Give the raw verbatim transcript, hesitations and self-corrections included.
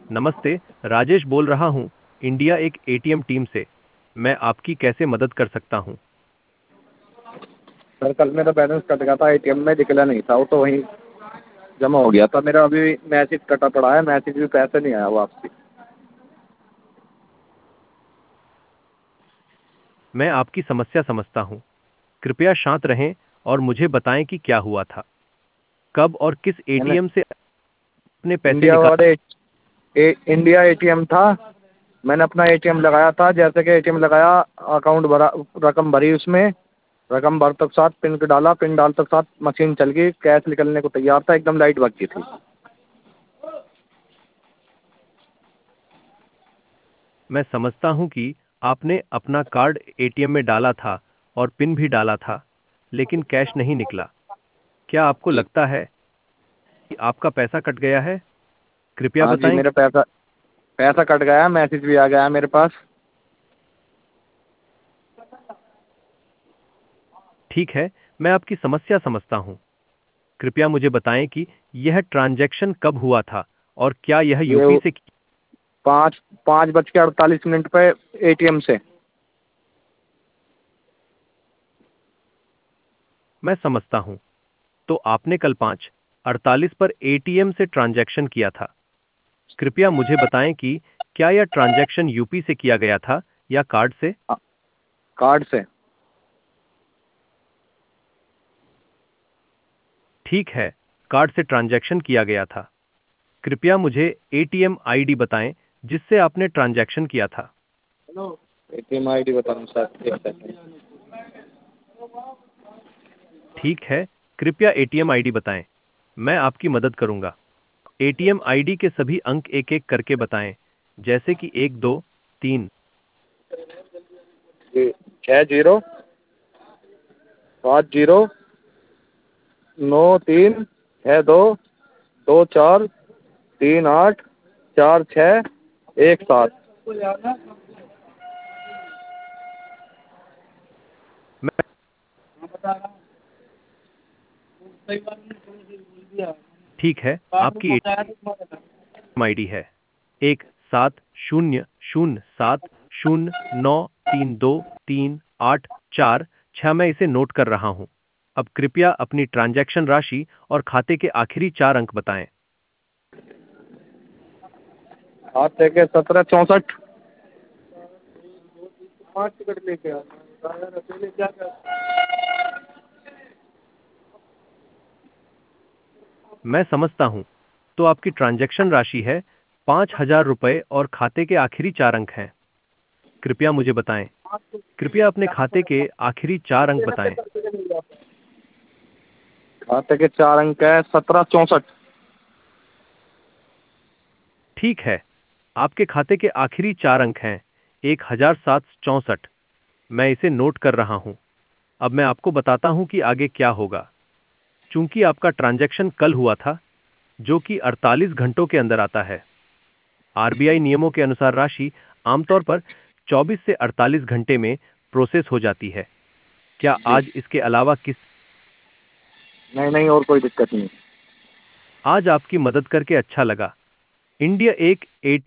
नमस्ते, राजेश बोल रहा हूँ, इंडिया एक एटीएम टीम से। मैं आपकी कैसे मदद कर सकता हूँ? सर कल मेरा बैलेंस कट गया था, एटीएम में निकला नहीं था, वो तो वहीं जमा हो गया था मेरा। अभी मैसेज कटा पड़ा है, मैसेज भी पैसे नहीं आया वापसी। मैं आपकी समस्या समझता हूँ। कृपया शांत रहें और मुझे बताएं कि क्या हुआ था। कब और किस मैंने एटीएम से अपने पैसे इंडिया निकाल? वाले ए, इंडिया एटीएम था। मैंने अपना एटीएम लगाया था, जैसे कि एटीएम लगाया, अकाउंट भरा, रकम भरी उसमें। रकम भर तक साथ पिन को डाला, पिन डाल तक साथ मशीन चल गई, कैश निकलने को तैयार था, एकदम लाइट भग गई थी। मैं समझता हूँ कि आपने अपना कार्ड एटीएम में डाला था और पिन भी डाला था, लेकिन कैश नहीं निकला। क्या आपको जी। लगता है कि आपका पैसा कट गया है? कृपया हाँ जी, बताएं मेरा कि। पैसा पैसा कट गया, मैसेज भी आ गया है मेरे पास। ठीक है, मैं आपकी समस्या समझता हूँ। कृपया मुझे बताएं कि यह ट्रांजैक्शन कब हुआ था और क्या यह ये यूपी से? पाँच पाँच बज के अड़तालीस मिनट पे एटीएम से। मैं समझता हूँ। तो आपने कल पाँच अड़तालीस पर एटीएम से ट्रांजैक्शन किया था। कृपया मुझे बताएं कि क्या यह ट्रांजैक्शन यूपी से किया गया था या कार्ड से? हाँ, कार्ड से। ठीक है, कार्ड से ट्रांजैक्शन किया गया था। कृपया मुझे एटीएम आईडी बताएं जिससे आपने ट्रांजैक्शन किया था। एटीएम आईडी बताऊँ सर, एक सेकंड। ठीक है, कृपया एटीएम आईडी बताएं। मैं आपकी मदद करूंगा। एटीएम आईडी के सभी अंक एक एक करके बताएं, जैसे कि एक दो तीन। जी, छः जीरो पाँच जीरो नौ तीन छः दो दो चार तीन आठ चार छः एक सात। मैं ठीक है, आपकी एटीएम आईडी है एक सात शून्य शून्य सात शून्य नौ तीन दो तीन आठ चार छः। मैं इसे नोट कर रहा हूं। अब कृपया अपनी ट्रांजैक्शन राशि और खाते के आखिरी चार अंक बताएं। खाते के सत्रह चौंसठ। पाँच टिकट लेके आ पहले क्या क्या। मैं समझता हूं। तो आपकी ट्रांजैक्शन राशि है पाँच हजार रुपये और खाते के आखिरी चार अंक हैं। कृपया मुझे बताएं। कृपया अपने खाते के आखिरी चार अंक बताएं। खाते के चार अंक है सत्रह चौंसठ। ठीक है, आपके खाते के आखिरी चार अंक हैं एक हजार सात चौंसठ। मैं इसे नोट कर रहा हूं। अब मैं आपको बताता हूं कि आगे क्या होगा। चूंकि आपका ट्रांजैक्शन कल हुआ था, जो कि अड़तालीस घंटों के अंदर आता है, आरबीआई नियमों के अनुसार राशि आमतौर पर चौबीस से अड़तालीस घंटे में प्रोसेस हो जाती है। क्या जी। आज इसके अलावा किस? नहीं नहीं, और कोई दिक्कत नहीं। आज आपकी मदद करके अच्छा लगा। इंडिया एक